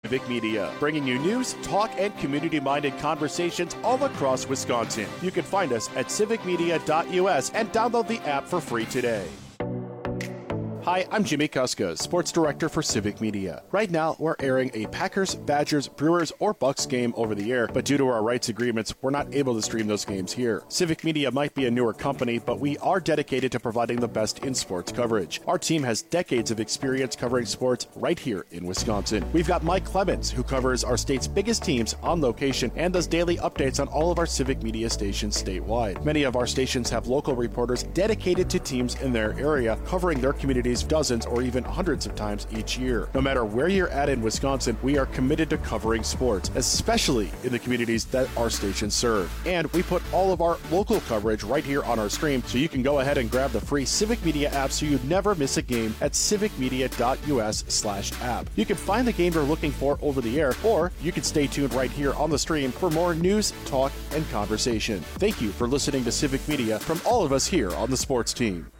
Civic Media, bringing you news, talk, and community-minded conversations all across Wisconsin. You can find us at civicmedia.us and download the app for free today. Hi, I'm Jimmy Kuska, Sports Director for Civic Media. Right now, we're airing a Packers, Badgers, Brewers, or Bucks game over the air, but due to our rights agreements, we're not able to stream those games here. Civic Media might be a newer company, but we are dedicated to providing the best in sports coverage. Our team has decades of experience covering sports right here in Wisconsin. We've got Mike Clemens, who covers our state's biggest teams on location and does daily updates on all of our Civic Media stations statewide. Many of our stations have local reporters dedicated to teams in their area, covering their communities dozens or even hundreds of times each year. No matter where you're at in Wisconsin, we are committed to covering sports, especially in the communities that our stations serve. And we put all of our local coverage right here on our stream, so you can go ahead and grab the free Civic Media app so you never miss a game at civicmedia.us/app. You can find the game you're looking for over the air, or you can stay tuned right here on the stream for more news, talk, and conversation. Thank you for listening to Civic Media from all of us here on the sports team.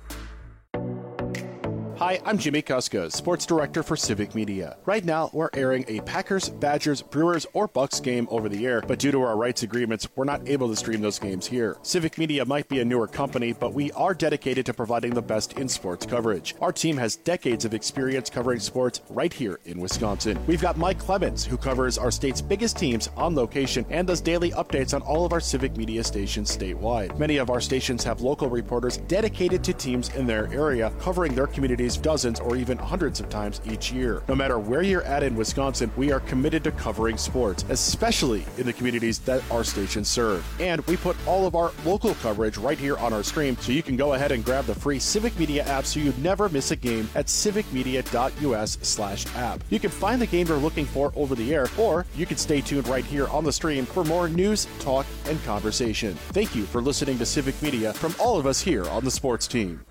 Hi, I'm Jimmy Kuska, Sports Director for Civic Media. Right now, we're airing a Packers, Badgers, Brewers, or Bucks game over the air, but due to our rights agreements, we're not able to stream those games here. Civic Media might be a newer company, but we are dedicated to providing the best in sports coverage. Our team has decades of experience covering sports right here in Wisconsin. We've got Mike Clemens, who covers our state's biggest teams on location and does daily updates on all of our Civic Media stations statewide. Many of our stations have local reporters dedicated to teams in their area, covering their communities dozens or even hundreds of times each year. No matter where you're at in Wisconsin, we are committed to covering sports, especially in the communities that our stations serve. And we put all of our local coverage right here on our stream, so you can go ahead and grab the free Civic Media app so you never miss a game at civicmedia.us/app. You can find the game you're looking for over the air, or you can stay tuned right here on the stream for more news, talk, and conversation. Thank you for listening to Civic Media from all of us here on the sports team.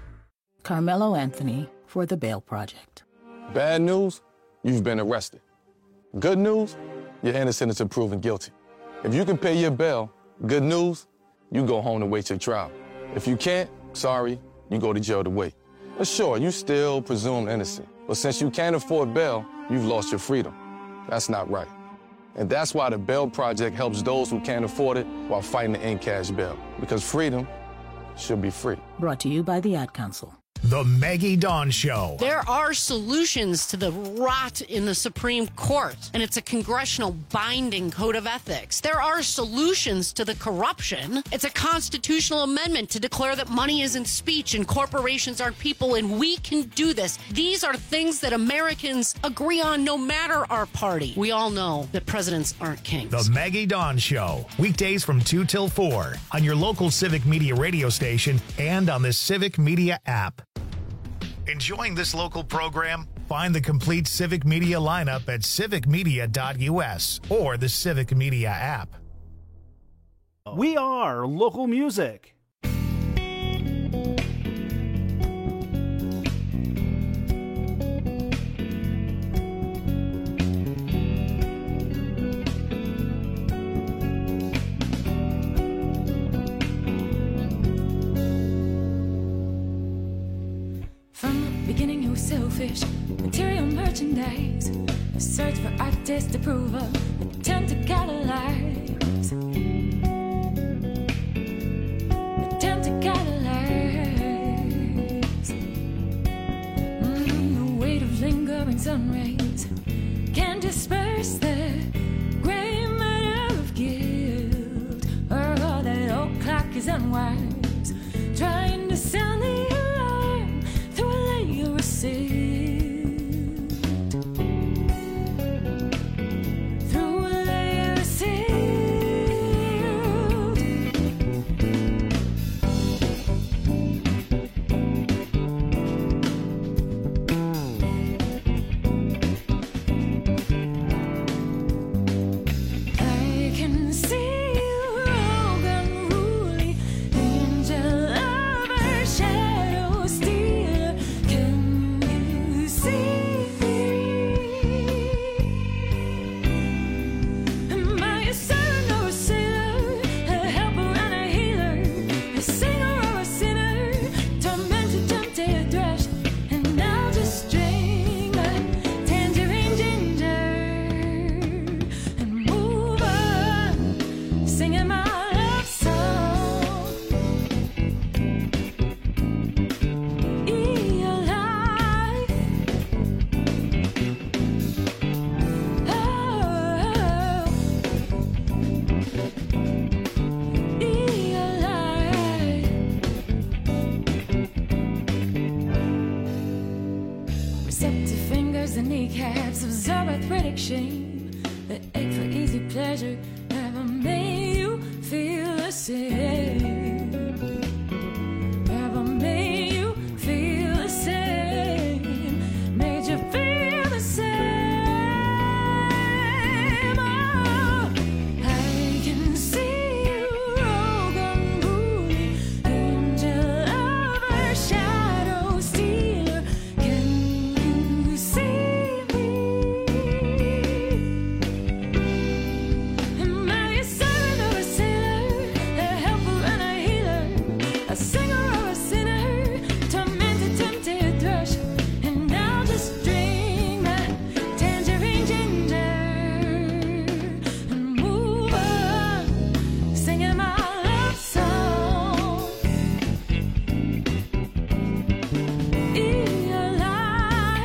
Carmelo Anthony for the Bail Project. Bad news, you've been arrested. Good news, you're innocent until proven guilty. If you can pay your bail, good news, you go home to wait your trial. If you can't, sorry, you go to jail to wait. But sure, you still presumed innocent. But since you can't afford bail, you've lost your freedom. That's not right. And that's why the Bail Project helps those who can't afford it while fighting to end cash bail. Because freedom should be free. Brought to you by the Ad Council. The Maggie Dawn Show. There are solutions to the rot in the Supreme Court, and it's a congressional binding code of ethics. There are solutions to the corruption. It's a constitutional amendment to declare that money isn't speech and corporations aren't people, and we can do this. These are things that Americans agree on no matter our party. We all know that presidents aren't kings. The Maggie Dawn Show. Weekdays from 2 till 4 on your local Civic Media radio station and on the Civic Media app. Enjoying this local program? Find the complete Civic Media lineup at civicmedia.us or the Civic Media app. We are local music. Selfish material merchandise, a search for artist approval, attempt to catalyze, the weight of lingering sun rays can disperse the gray matter of guilt, or all that old clock is unwise, trying to sound the alarm through a layer of silt. I can see you rogue unruly in heartache, shame, the ache for easy pleasure never made you feel the same. Never made you feel the same. Made you feel the same. Oh, I can see you, Rogan Bully, angel lover, shadow stealer. Can you see me? Am I a servant or a sailor, a helper and a healer, a singer or a sinner, tormented, tempted, thrush, and I'll just drink my tangerine ginger and move on, singing my love song. Eli,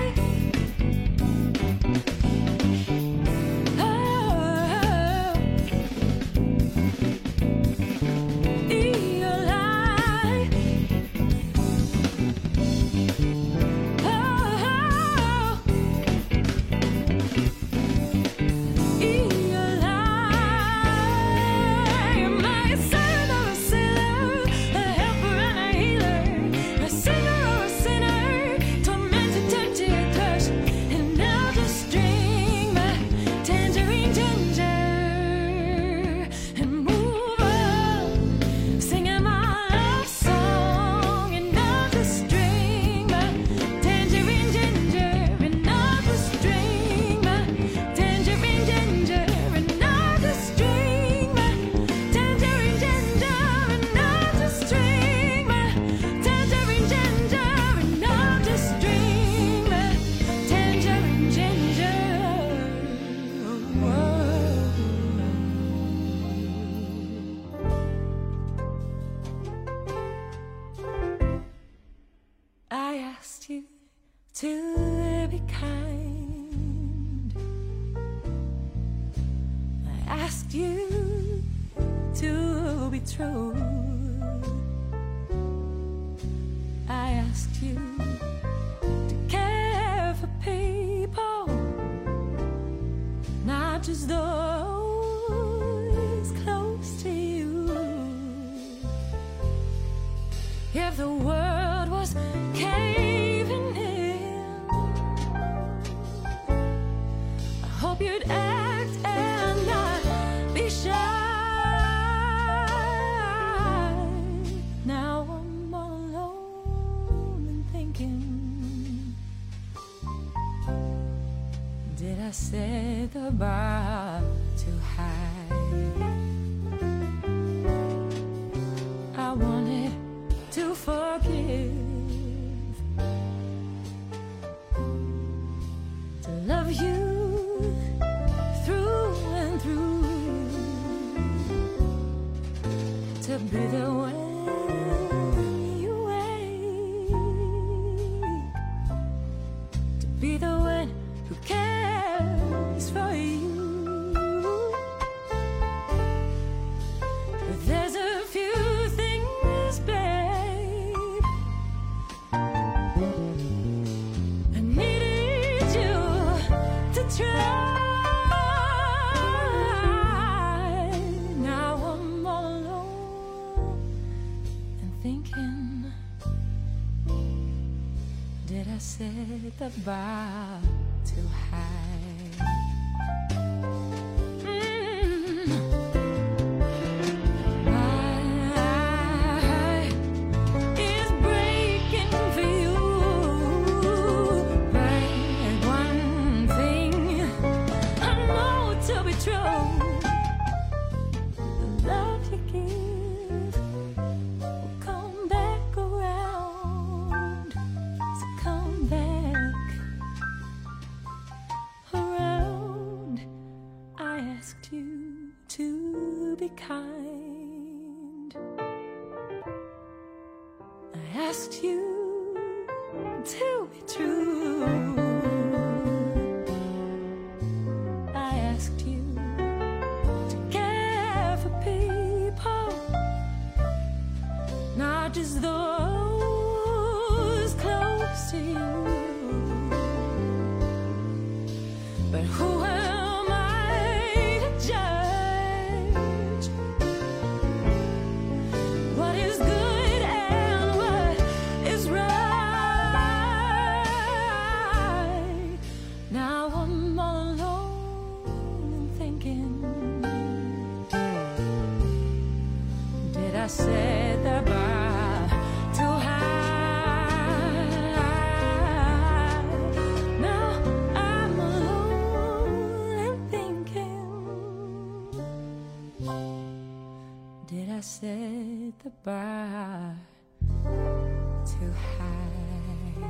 I asked you to be kind. I asked you to be true. I asked you to care for people, not just those close to you. If the world was caving in, I hope you'd act and not be shy. Now I'm all alone and thinking, did I set the bar too high? I wanted to forgive, to love you through and through, to be the one you wake, to be the one who cares for you. But there's a few things, babe, I needed you to try. Now I'm all alone and thinking, did I set the bar too high? Is breaking for you, but one thing I know to be true: the love you give will come back around, so come back around. I asked you to be kind. I asked you to be true. I asked you to care for people, not just those close to you, but who set the bar too high.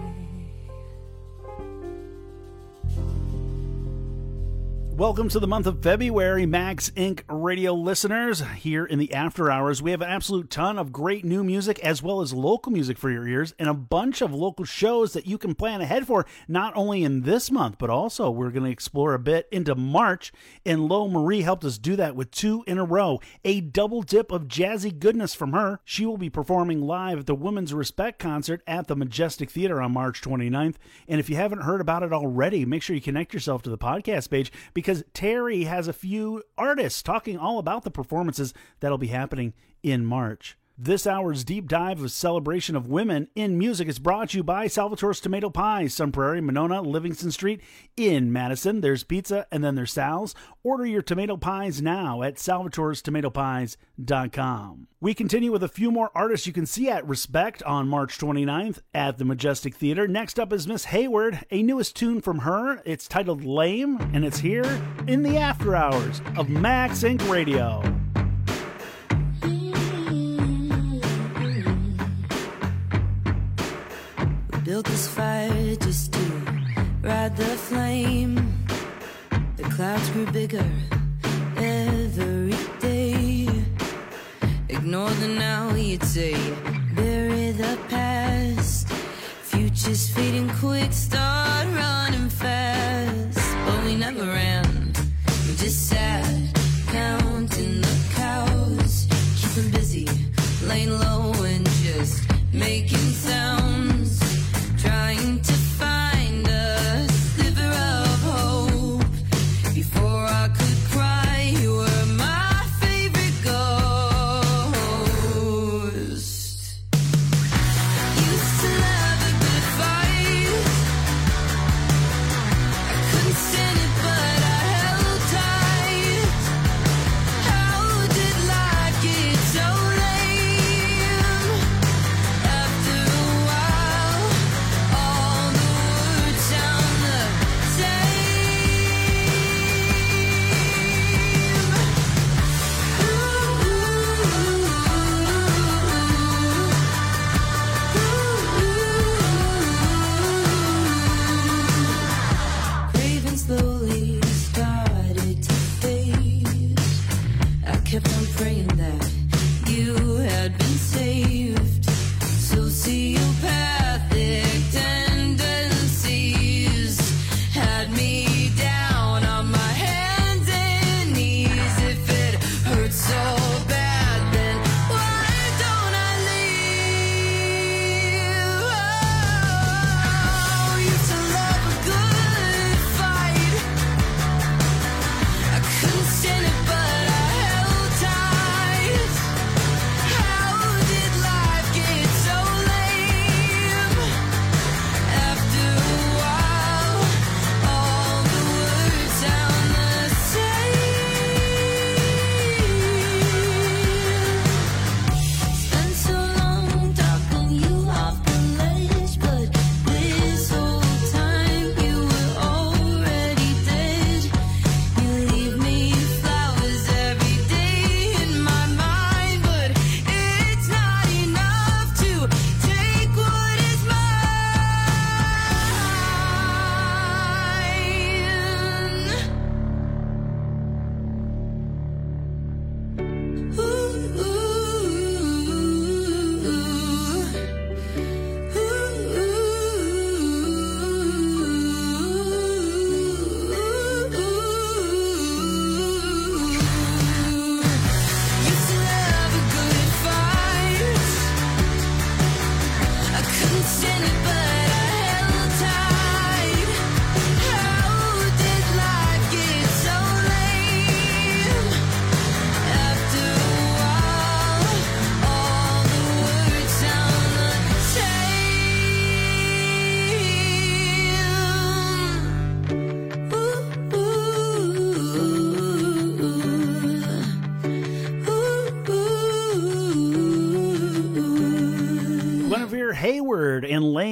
Welcome to the month of February, Max Inc. radio listeners. Here in the After Hours, we have an absolute ton of great new music as well as local music for your ears and a bunch of local shows that you can plan ahead for, not only in this month, but also we're going to explore a bit into March. And Lo Marie helped us do that with 2 in a row, a double dip of jazzy goodness from her. She will be performing live at the Women's Respect concert at the Majestic Theater on March 29th. And if you haven't heard about it already, make sure you connect yourself to the podcast page, because Terry has a few artists talking all about the performances that'll be happening in March. This hour's deep dive of celebration of women in music is brought to you by Salvatore's Tomato Pies, Sun Prairie, Monona, Livingston Street in Madison. There's pizza and then there's Sal's. Order your tomato pies now at salvatorestomatopies.com. We continue with a few more artists you can see at Respect on March 29th at the Majestic Theater. Next up is Miss Hayward, a newest tune from her. It's titled Lame, and it's here in the After Hours of Max Inc. Radio. Built this fire just to ride the flame. The clouds grew bigger every day. Ignore the now, you'd say. Bury the past. Future's fading quick, start running fast. But we never ran, we just sat, counting the cows. Keeping busy, laying low and just making sounds. Trying to find a sliver of hope. Before I could cry, you were my favorite ghost. Used to love a good fight. I couldn't stand it, but I held tight. How did life get so lame? After a while, all the words sound the same. Craving slowly started to fade. I kept on praying that you had been saved. Sociopathic tendencies had me down on my hands and knees. If it hurts so bad, then why don't I leave? Oh, used to love a good fight. I couldn't stand it, but I held tight.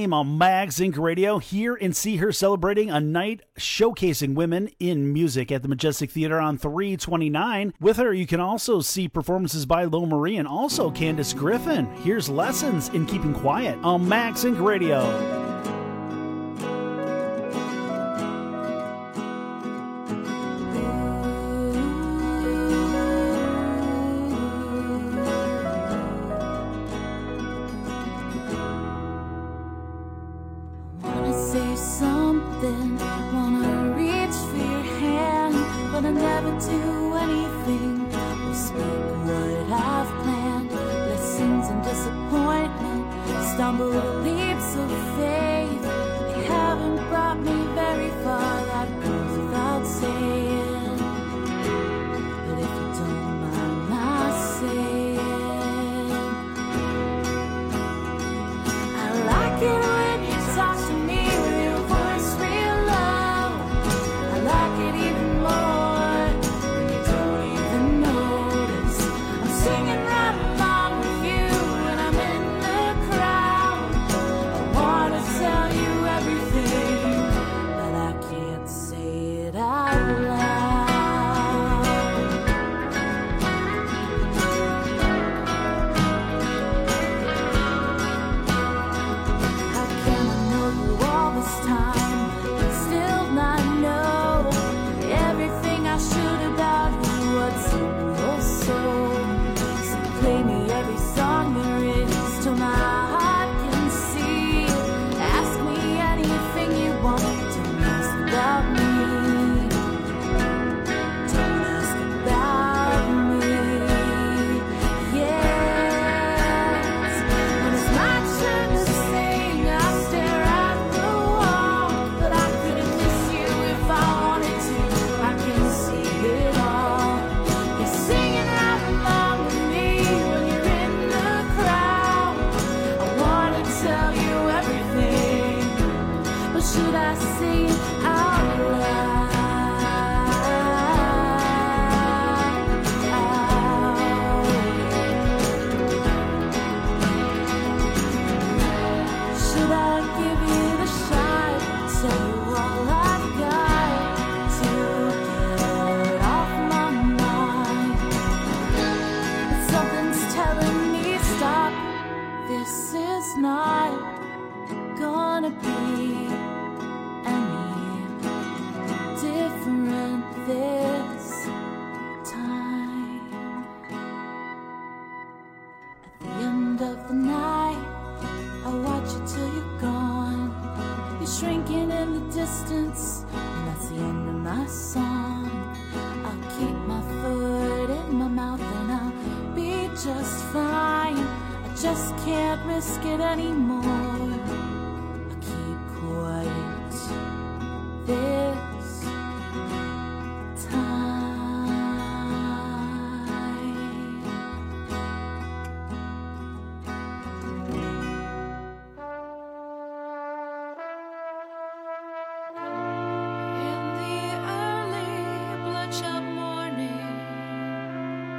Fame on Mags Inc. Radio. Hear and see her celebrating a night showcasing women in music at the Majestic Theater on 3/29. With her, you can also see performances by Lo Marie and also Candace Griffin. Here's Lessons in Keeping Quiet on Mags Inc. Radio.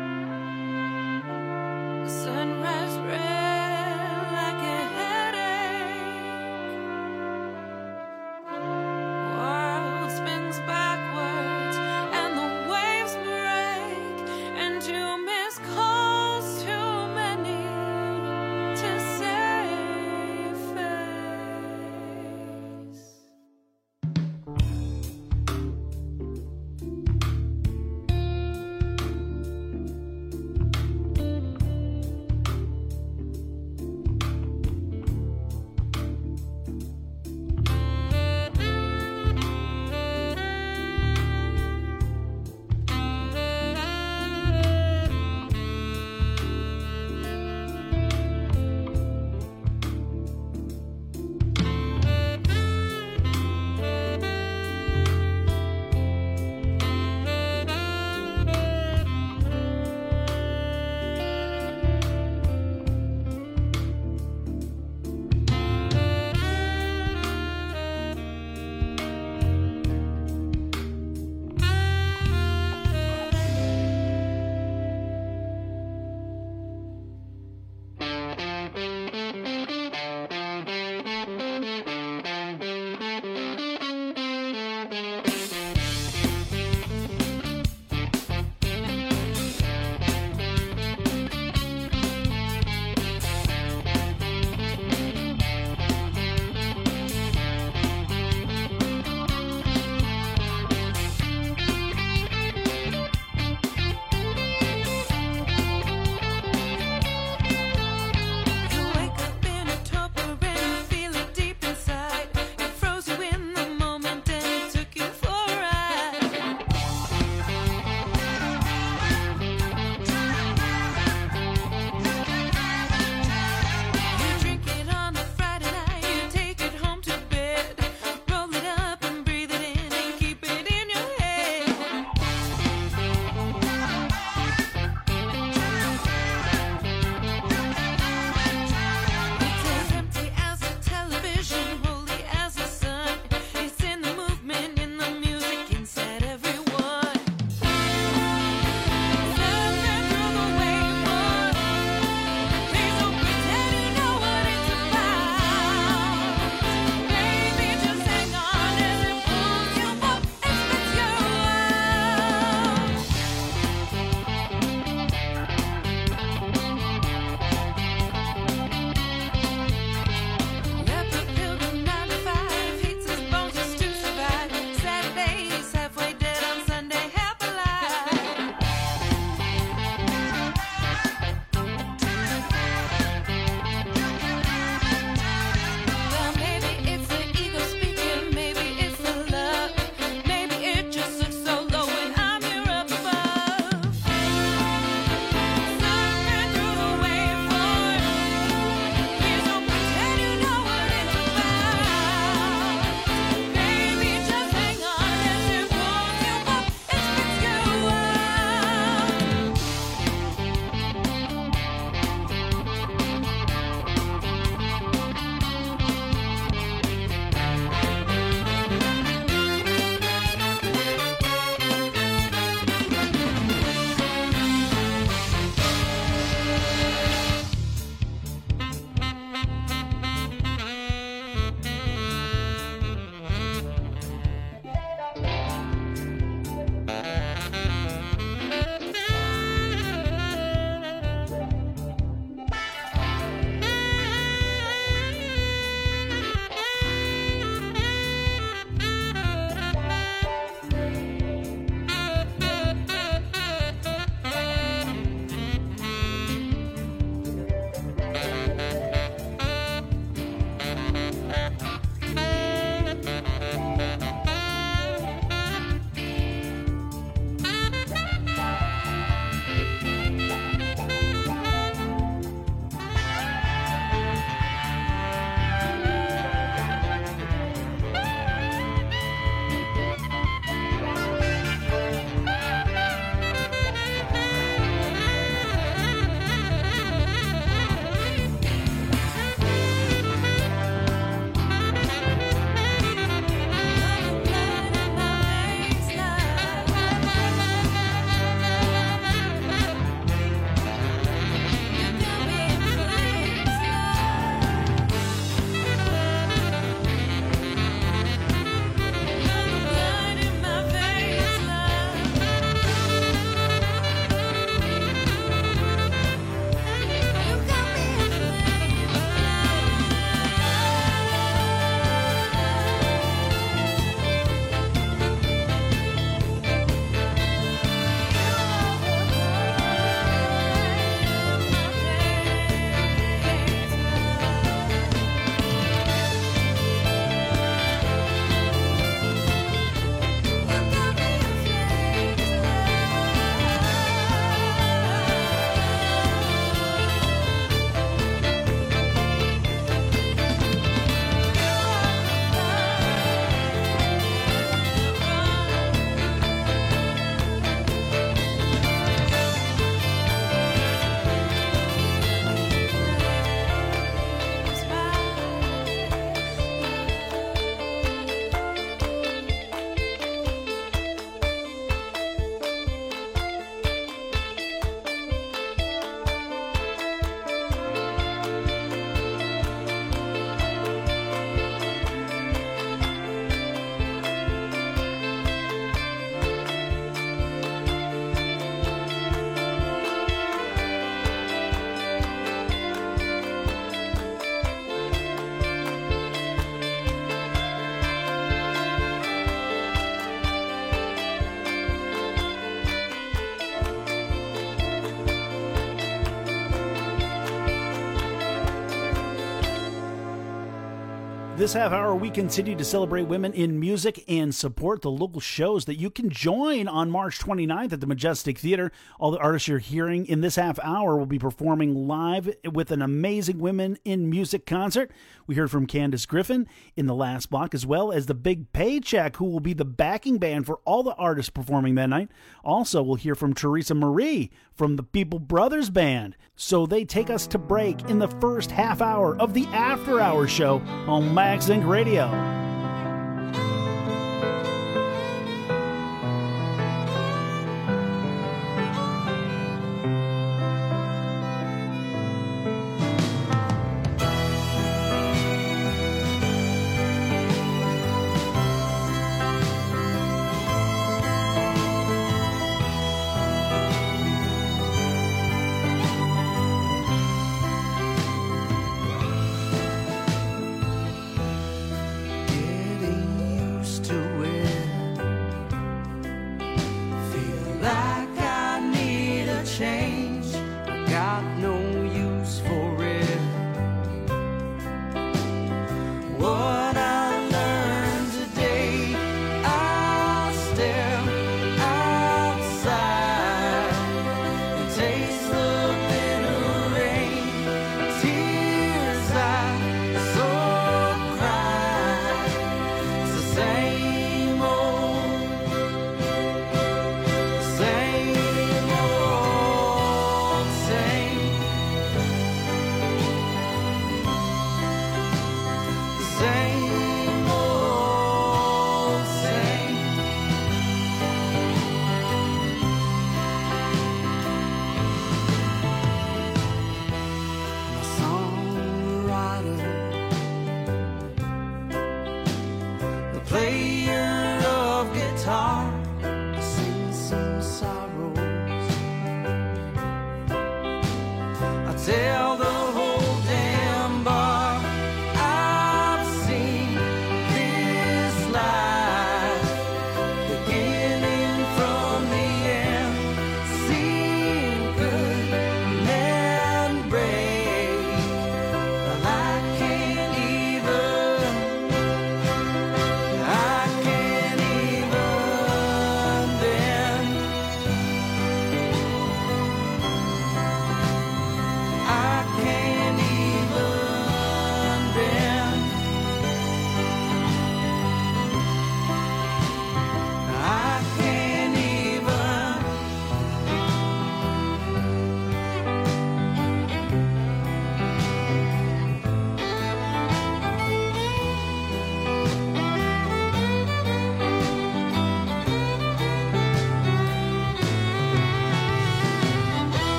Sunrise red like a headache. This half hour, we continue to celebrate women in music and support the local shows that you can join on March 29th at the Majestic Theater. All the artists you're hearing in this half hour will be performing live with an amazing Women in Music concert. We heard from Candace Griffin in the last block, as well as the Big Paycheck, who will be the backing band for all the artists performing that night. Also, we'll hear from Teresa Marie from the People Brothers Band. So they take us to break in the first half hour of the After Hours show on Max Inc. Radio. Same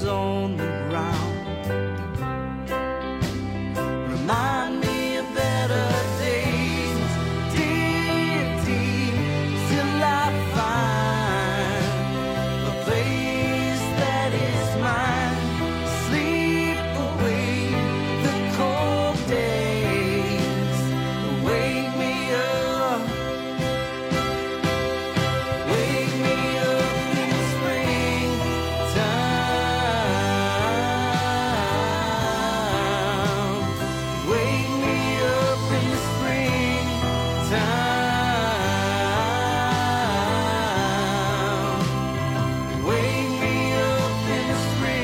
ashes on the ground. Remind me of better days, deity, till I find a place that is mine. Sleep away the cold days. Wake me up. Wake me up in springtime. Wake me up in springtime. Wake me up in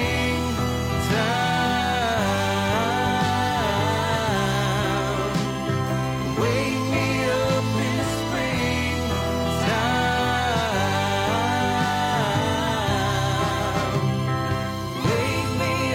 springtime. Wake me up in springtime. Wake me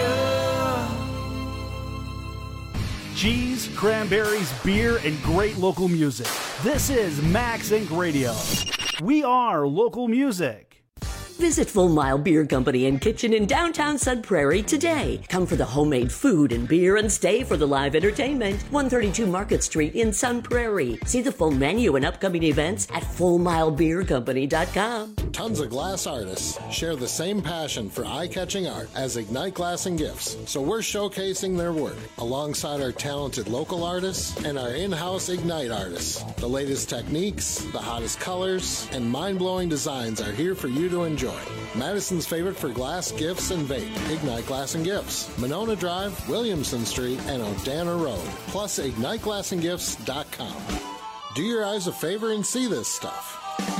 up. Cheese, cranberries, beer, and great local music. This is Max Inc. Radio. We are local music. Visit Full Mile Beer Company and Kitchen in downtown Sun Prairie today. Come for the homemade food and beer and stay for the live entertainment. 132 Market Street in Sun Prairie. See the full menu and upcoming events at FullMileBeerCompany.com. Tons of glass artists share the same passion for eye-catching art as Ignite Glass and Gifts, so we're showcasing their work alongside our talented local artists and our in-house Ignite artists. The latest techniques, the hottest colors, and mind-blowing designs are here for you to enjoy. Madison's favorite for glass, gifts, and vape, Ignite Glass and Gifts. Monona Drive, Williamson Street, and Odana Road. Plus, IgniteGlassandGifts.com. Do your eyes a favor and see this stuff.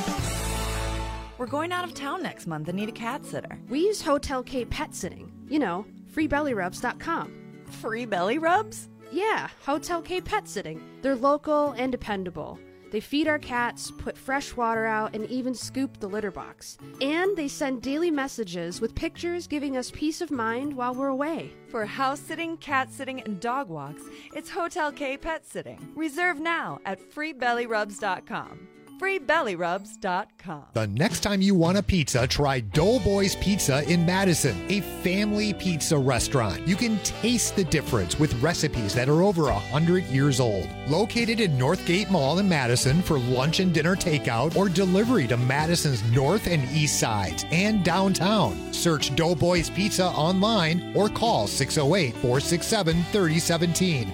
We're going out of town next month and need a cat sitter. We use Hotel K Pet Sitting. You know, freebellyrubs.com. Free belly rubs? Yeah, Hotel K Pet Sitting. They're local and dependable. They feed our cats, put fresh water out, and even scoop the litter box. And they send daily messages with pictures giving us peace of mind while we're away. For house sitting, cat sitting, and dog walks, it's Hotel K Pet Sitting. Reserve now at freebellyrubs.com. freebellyrubs.com. The next time you want a pizza, try Doughboys Pizza in Madison, a family pizza restaurant. You can taste the difference with recipes that are over 100 years old. Located in Northgate Mall in Madison for lunch and dinner takeout or delivery to Madison's north and east sides and downtown. Search Doughboys Pizza online or call 608-467-3017.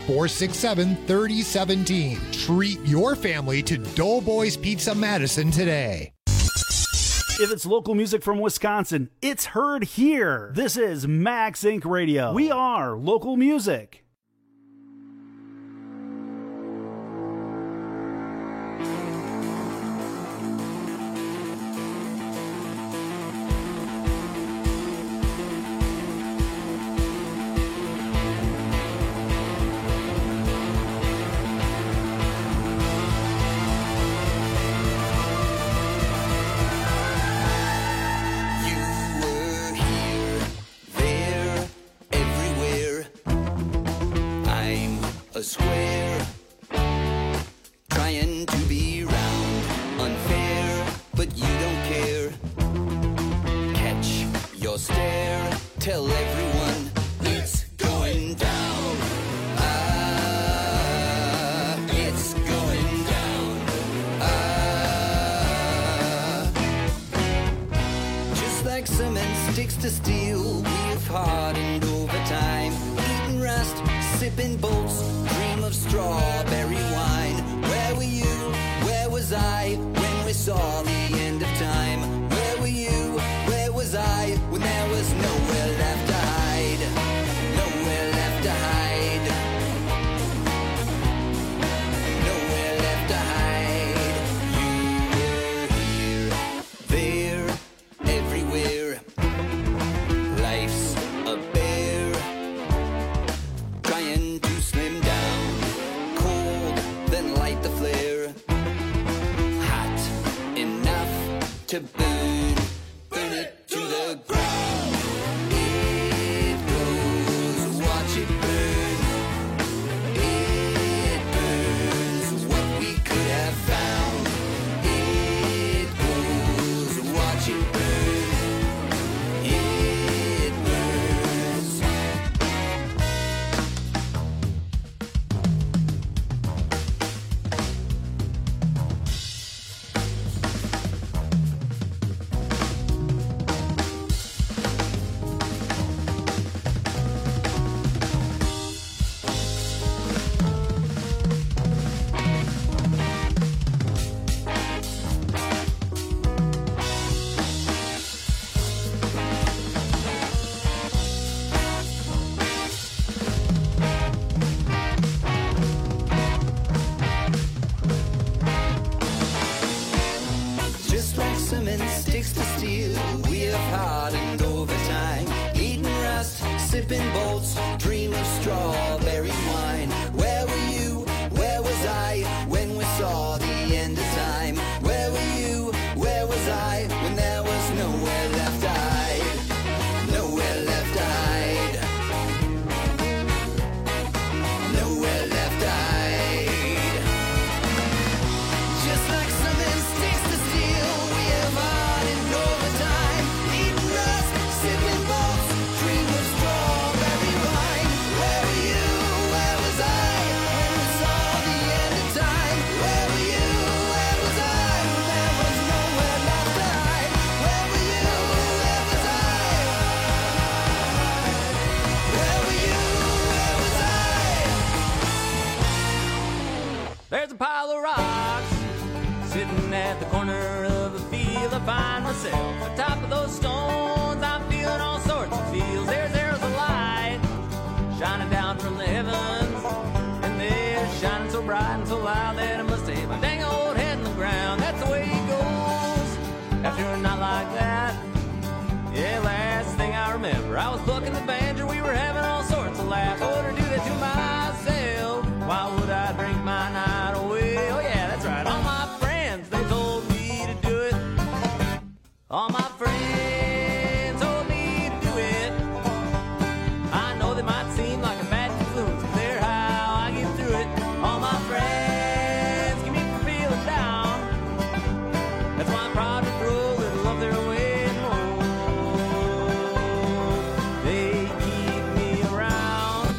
467-3017. Treat your family to Doughboys Pizza Madison today. If it's local music from Wisconsin, it's heard here. This is Max Inc. Radio. We are local music. A square, trying to be round, unfair, but you don't care. Catch your stare, tell everyone it's going down. It's going down. Just like cement sticks to steel, we've hardened over time, eating rust, sipping bolts, dream of strawberry wine. Where were you? Where was I when we saw the end of time? Where were you? Where was I when there was nowhere left to hide? Nowhere left to hide. Nowhere left to hide. You were here, there, everywhere. Life's a bear, trying to slim down, cold, then light the flare, hot in Sitting at the corner of a field, I find myself atop of those stones. I'm feeling all sorts of feels. There's arrows of light shining down from the heavens, and they're shining so bright and so loud that I must have my dang old head in the ground. That's the way it goes after a night like that. Yeah, last thing I remember, I was plucking the banjo. We were having all sorts of laughs. I wouldn't do that to myself. Why would I drink my night away? Oh yeah, that's right. All my friends, they told me to do it. All my friends told me to do it. I know they might seem like a bad influence, but they're how I get through it. All my friends keep me from feeling down. That's why I'm proud to throw a little of their way home. They keep me around.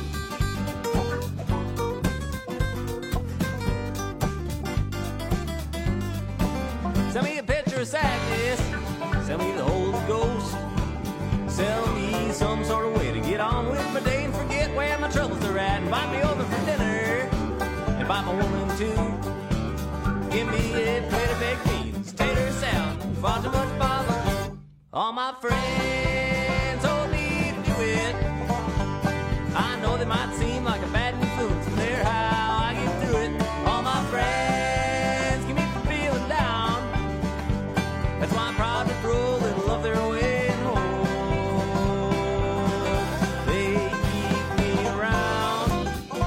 Send me a picture of sadness. Send me the Holy Ghost. Sell me some sort of way to get on with my day and forget where my troubles are at. Invite me over for dinner. Invite my woman too. Give me a plate of baked beans, tater salad, far too much bother. All my friends told me to do it. I know they might seem like a bad influence, but they're how I get through it. All my friends keep me from feeling down. That's why I'm proud to throw a little of their way home. They keep me around.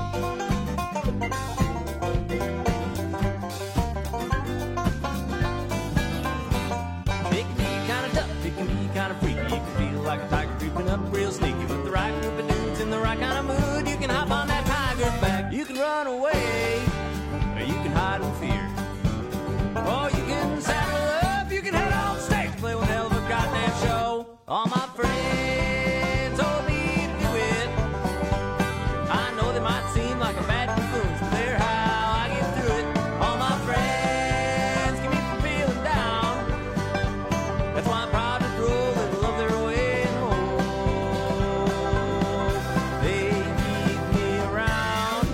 It can be kind of tough, it can be kind of freaky. It can feel like a tiger creeping up real sneaky. With the right group of dudes in the right kind of mood, you can hop on that tiger's back. You can run away, or you can hide in fear. Or you can saddle up, you can head on stage, play one hell of a goddamn show. All my friends told me to do it. I know they might seem like a bad influence, but they're how I get through it. All my friends keep me from feeling down. That's why I'm proud to throw a little of their way home. They keep me around.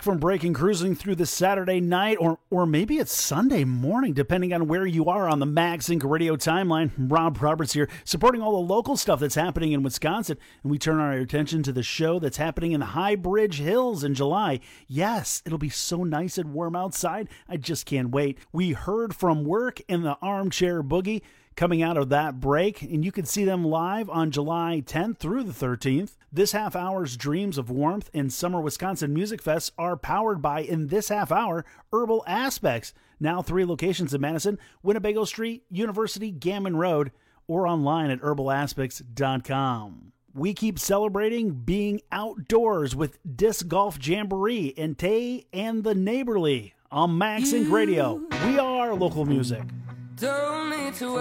from break and cruising through the Saturday night, or maybe it's Sunday morning, depending on where you are on the Max Inc. radio timeline. Rob Roberts here, supporting all the local stuff that's happening in Wisconsin, and we turn our attention to the show that's happening in the High Bridge Hills in July. Yes, it'll be so nice and warm outside. I just can't wait. We heard from Work in the Armchair Boogie coming out of that break, and you can see them live on July 10th through the 13th. This half hour's Dreams of Warmth and Summer Wisconsin Music Fest are powered by, in this half hour, Herbal Aspects. Now 3 locations in Madison: Winnebago Street, University, Gammon Road, or online at herbalaspects.com. We keep celebrating being outdoors with Disc Golf Jamboree in Tay and the Neighborly on Max Inc. Radio. We are local music. Don't need to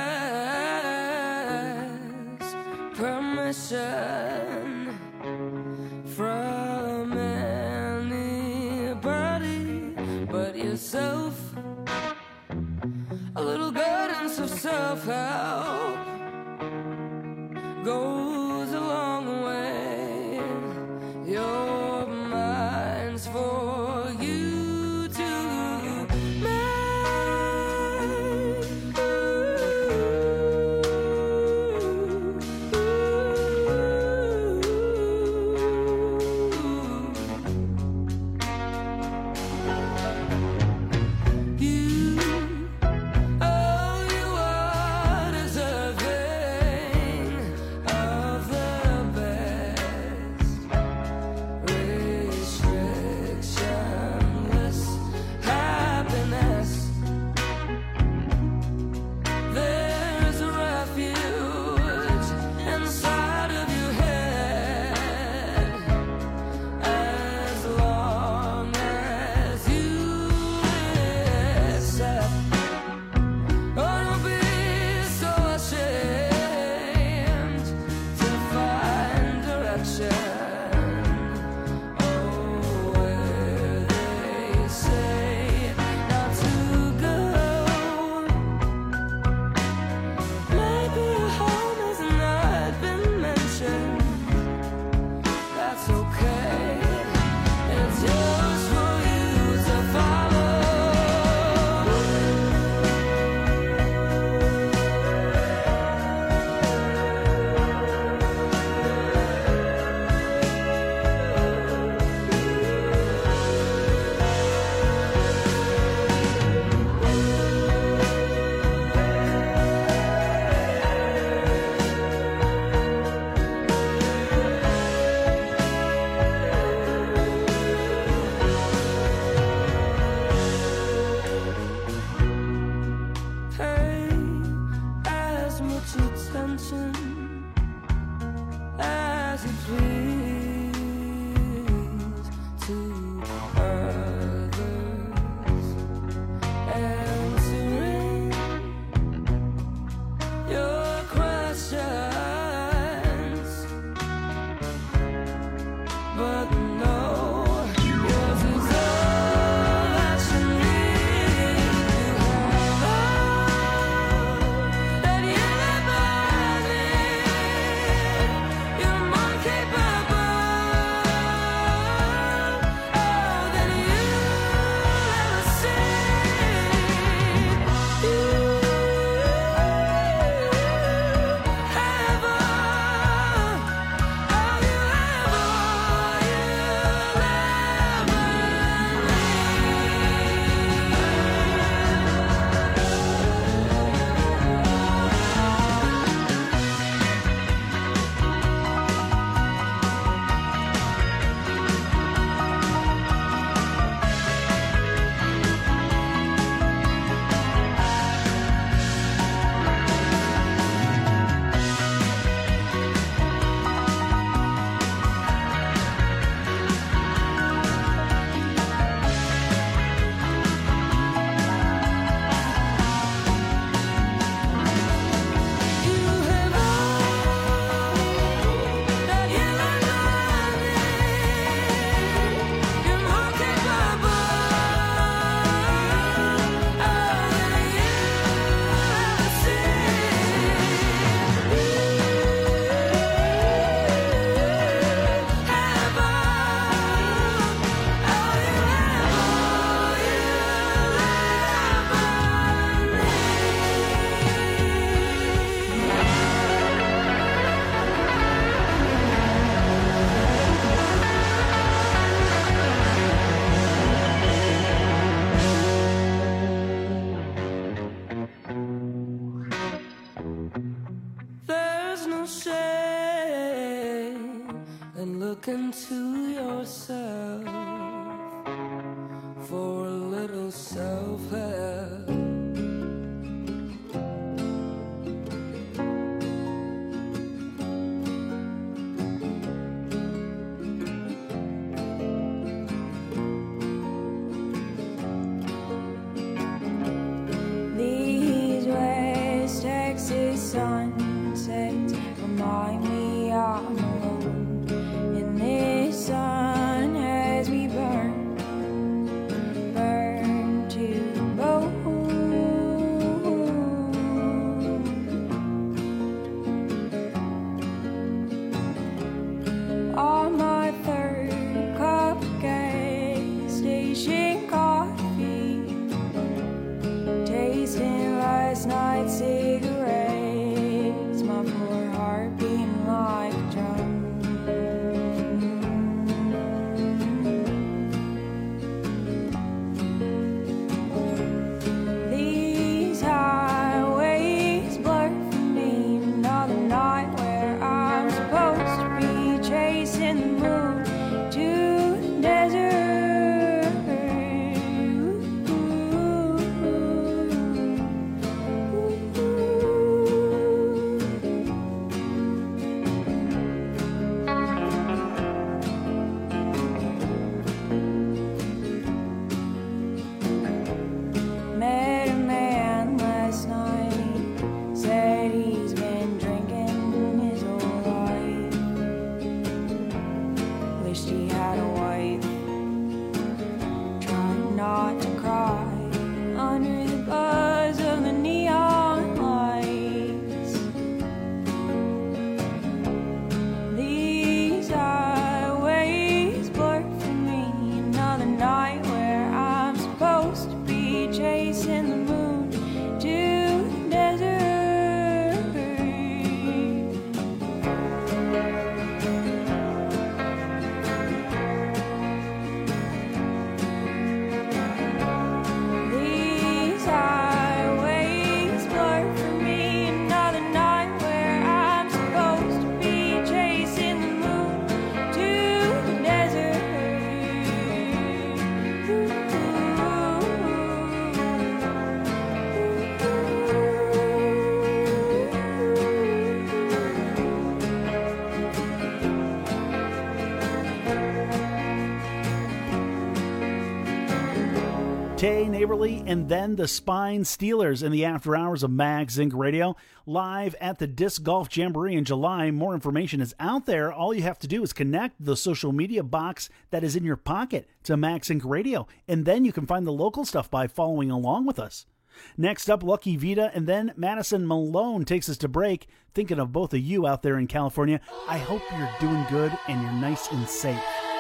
ask permission from anybody but yourself. A little guidance of self-help goes a long way. Your mind's for you to make. You, oh, you are deserving. talking to yourself for a little self-help. These West Texas sunsets remind me I'm alone, and this sun has me burned to the bone. On my third cup of gas station coffee, tasting last night's cigarettes, my poor heart beating like a drum. These highways blur for me, another night where I'm supposed to be chasing the moon to the desert. Met a man last night, said he's been drinking his whole life. Wished he had a wife, trying not to cry under the buzz of the neon lights. These highways blur for me, another night where I'm supposed to be chasing the moon to the desert. These highways blur for me, another night where I'm supposed to be chasing the moon to the desert. Tay Neighborly and then the Spine Steelers in the after hours of Mag Zinc Radio, live at the Disc Golf Jamboree in July. More information is out there. All you have to do is connect the social media box that is in your pocket to Mag Zinc Radio, and then you can find the local stuff by following along with us. Next up, Lucky Vita, and then Madison Malone takes us to break. Thinking of both of you out there in California, I hope you're doing good and you're nice and safe.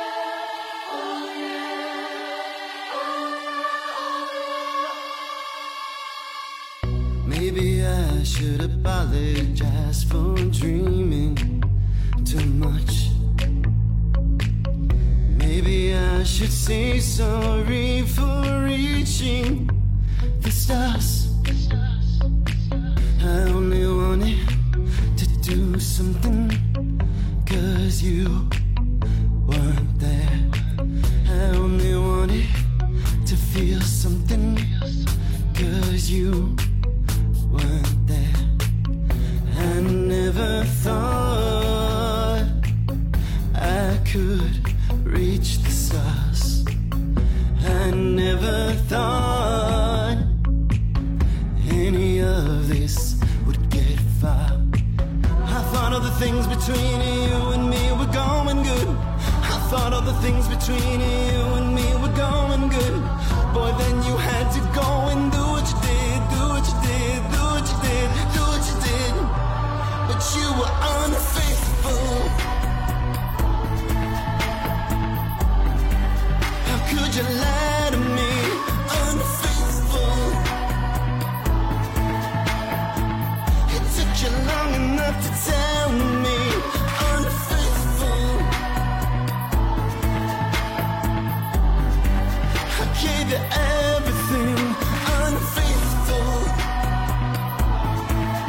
Maybe I should apologize for dreaming too much. Maybe I should say sorry for reaching the stars. I only wanted to do something 'cause you weren't there. I only wanted to feel something 'cause you weren't there. I never thought I could reach the stars. I never thought any of this would get far. I thought all the things between you and me were going good. I thought all the things between you and me were going good. Boy, then you had to go and do what you did, do what you did, do what you did, do what you did. But you were unfaithful. How could you lie to me? Unfaithful. It took you long enough to tell me. Unfaithful. I gave you everything. Unfaithful.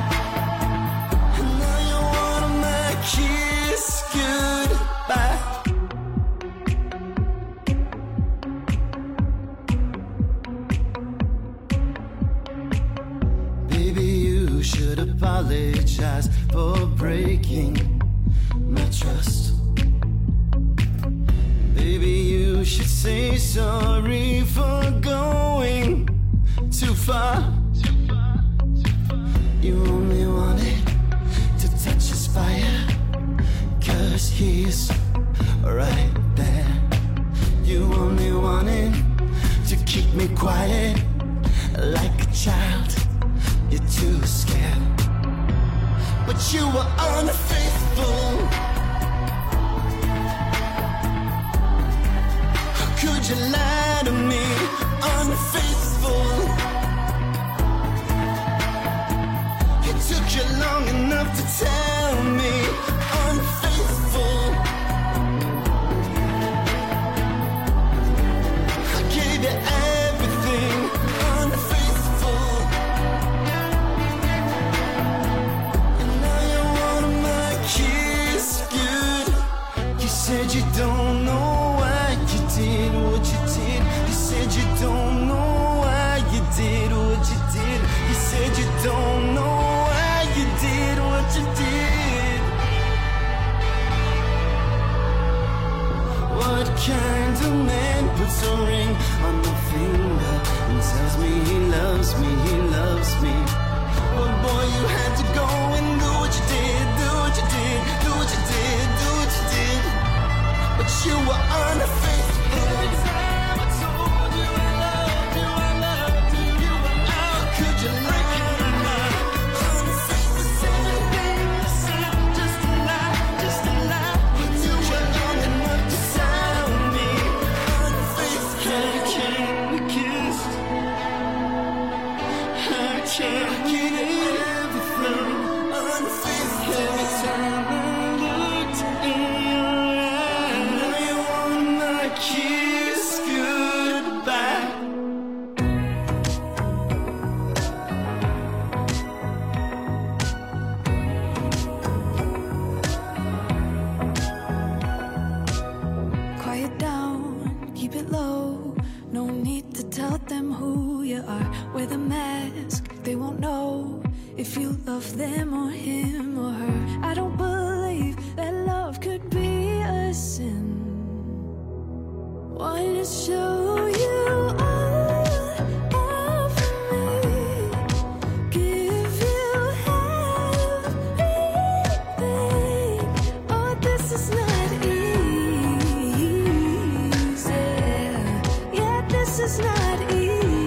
And now you wanna make kiss goodbye. apologize for breaking my trust. Baby, you should say sorry for going too far. You only wanted to touch his fire, 'cause he's right there. You only wanted to keep me quiet like a child. You're too scared, but you were unfaithful. How could you lie to me? Unfaithful. It took you long enough to tell me. Unfaithful. I gave you everything. Unfaithful. And now you're one of my kids. Good. You said you don't know why you did what you did. You said you don't know why you did what you did. You said you don't know why you did what you did. What kind of man puts a ring on the finger and tells me he loves me, he loves me? But boy, you had to go and do what you did, do what you did, do what you did, do what you did. But you were unfaithful. Every time I told you I loved you, I loved you, you were out. Could you lie? If you love them or him or her, I don't believe that love could be a sin. Wanna show you all of me, give you everything. Oh, this is not easy. Yeah, this is not easy.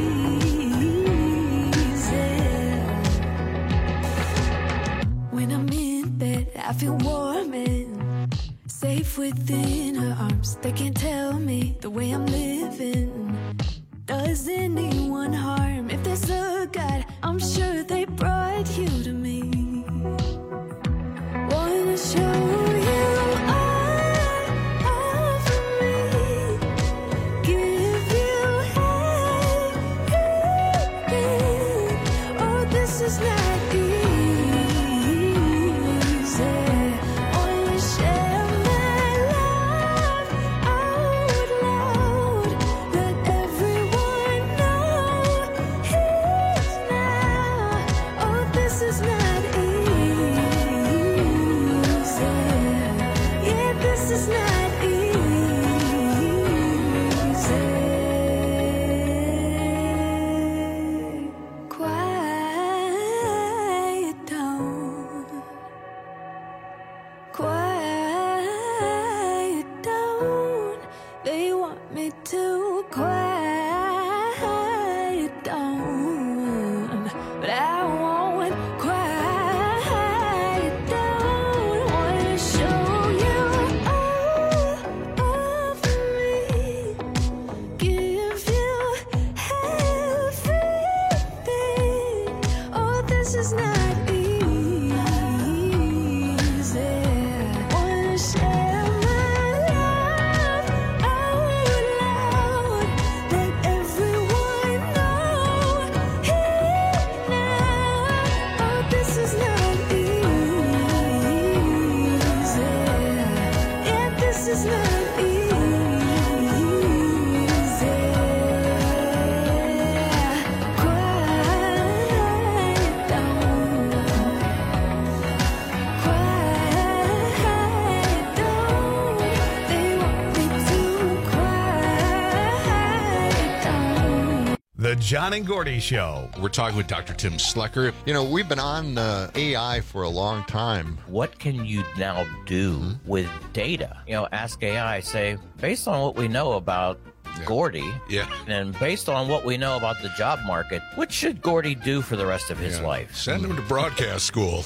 I feel warm and safe within her arms. They can't tell me the way I'm living does anyone harm. If there's a God, I'm sure they brought you to me. Wanna show you all of me, give you everything. Oh, this is not easy. Everyone knows. The John and Gordy Show. We're talking with Dr. Tim Schlecker. You know, we've been on AI for a long time. What can you now do with data? You know, ask AI, say, based on what we know about Gordy, and based on what we know about the job market, what should Gordy do for the rest of his life? Send him to broadcast school.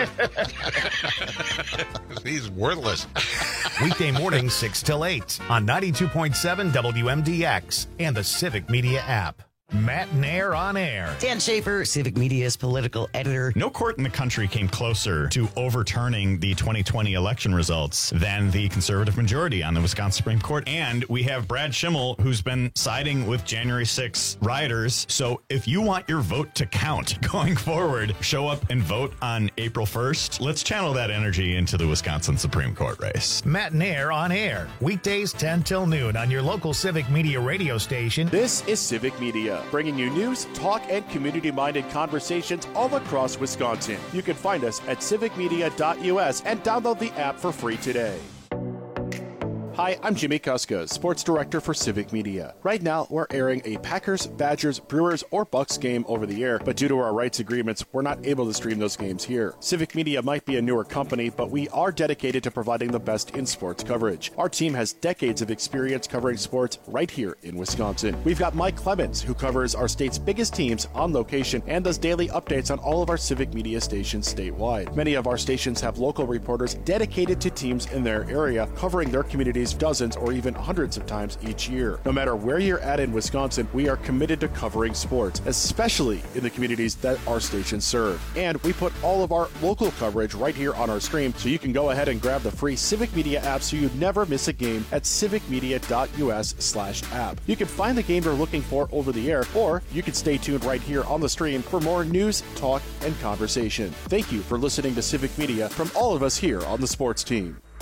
He's worthless. Weekday mornings 6 till 8 on 92.7 WMDX and the Civic Media app. Matt Nair on air. Dan Schaefer, Civic Media's political editor. No court in the country came closer to overturning the 2020 election results than the conservative majority on the Wisconsin Supreme Court. And we have Brad Schimmel, who's been siding with January 6 rioters. So if you want your vote to count going forward, show up and vote on April 1st. Let's channel that energy into the Wisconsin Supreme Court race. Matt Nair on air. Weekdays 10 till noon on your local Civic Media radio station. This is Civic Media, bringing you news, talk, and community-minded conversations all across Wisconsin. You can find us at civicmedia.us and download the app for free today. Hi, I'm Jimmy Kuska, Sports Director for Civic Media. Right now, we're airing a Packers, Badgers, Brewers, or Bucks game over the air, but due to our rights agreements, we're not able to stream those games here. Civic Media might be a newer company, but we are dedicated to providing the best in sports coverage. Our team has decades of experience covering sports right here in Wisconsin. We've got Mike Clemens, who covers our state's biggest teams on location and does daily updates on all of our Civic Media stations statewide. Many of our stations have local reporters dedicated to teams in their area, covering their communities dozens or even hundreds of times each year. No matter where you're at in Wisconsin, we are committed to covering sports, especially in the communities that our stations serve. And we put all of our local coverage right here on our stream, so you can go ahead and grab the free Civic Media app so you never miss a game at civicmedia.us/app. You can find the game you're looking for over the air, or you can stay tuned right here on the stream for more news, talk, and conversation. Thank you for listening to Civic Media from all of us here on the sports team.